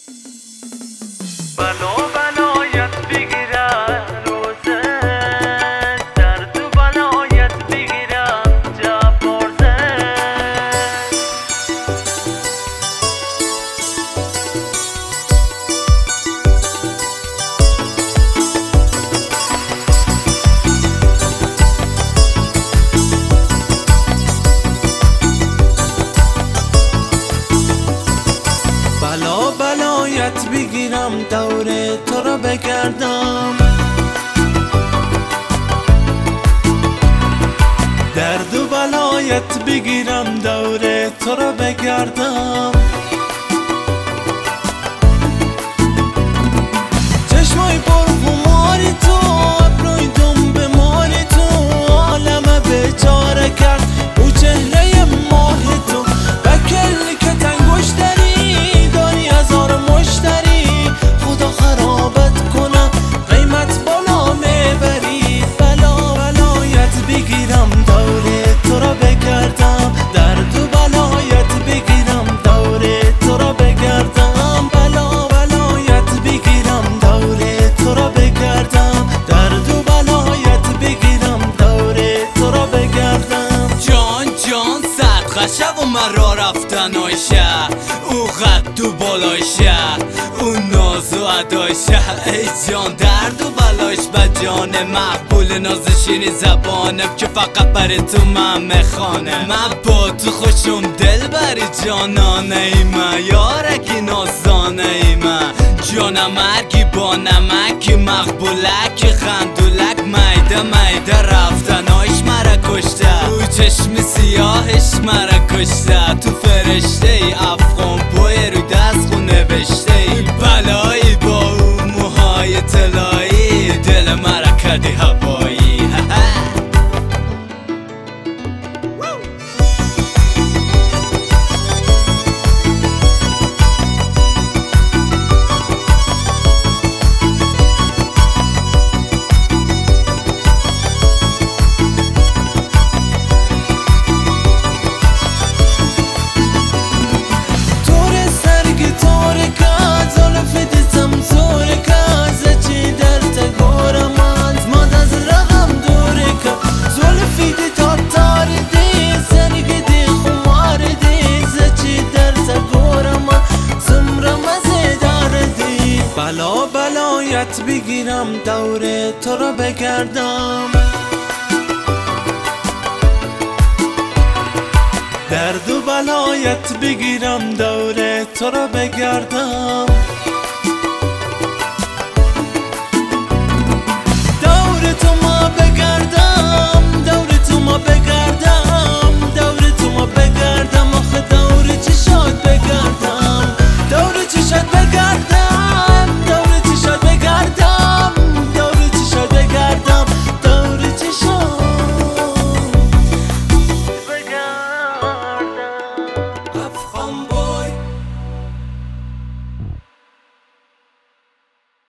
بلا بلایت بگیرم روزه، درد و بلایت بگیرم جبارزه. بلا بلایت بگیرم دور تو را بگردم، درد و بلایت بگیرم دور تو را بگردم. چشمای پرخماری تو، ابروی دنبه ماری تو، عالم بیچاره کرد او چهره ماه تو. بکلی که تنگشتری داری هزار مشتری، خدا خرابت کنه قیمت بالا میبری. بلا بلایت بگیرم دور تو را بگردم، درد و بلایت بگیرم دور تو را بگردم. بلا بلایت بگیرم دور تو را بگردم، درد و بلایت بگیرم دور تو را بگردم. جان جان صدقه شب و مرا رفتن آیشه، او قد و بالایشه، او ناز و ادایشه. ای جان درد و بلایش به جان مقبول نازشینی زبانم که فقط برای تو من میخوانم. من با تو خوشم دل بری جانانه ای من، یارکی نازانه ای من. جانم مرگی با نمکی مقبولک خندولک، میده میده رفتنایش مرا کشته، او چشم سیاهش مرا کشته. تو فرشته ای افغان بوی رو دست خون نوشته ای، بلایی با اون موهای طلایی دل مرا کردی هوایی. بلا بلایت بگیرم دور تو را بگردم، درد و بلایت بگیرم دور تو را بگردم.